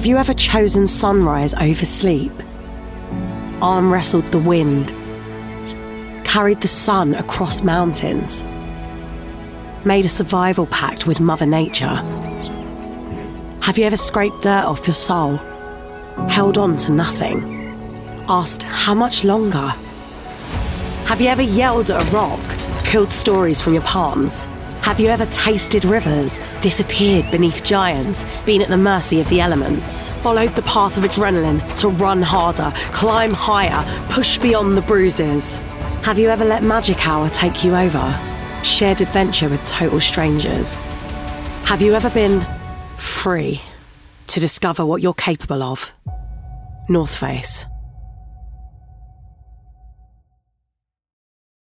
Have you ever chosen sunrise over sleep? Arm wrestled the wind? Carried the sun across mountains? Made a survival pact with Mother Nature? Have you ever scraped dirt off your soul? Held on to nothing? Asked how much longer? Have you ever yelled at a rock? Peeled stories from your palms? Have you ever tasted rivers, disappeared beneath giants, been at the mercy of the elements? Followed the path of adrenaline to run harder, climb higher, push beyond the bruises? Have you ever let magic hour take you over? Shared adventure with total strangers? Have you ever been free to discover what you're capable of? North Face.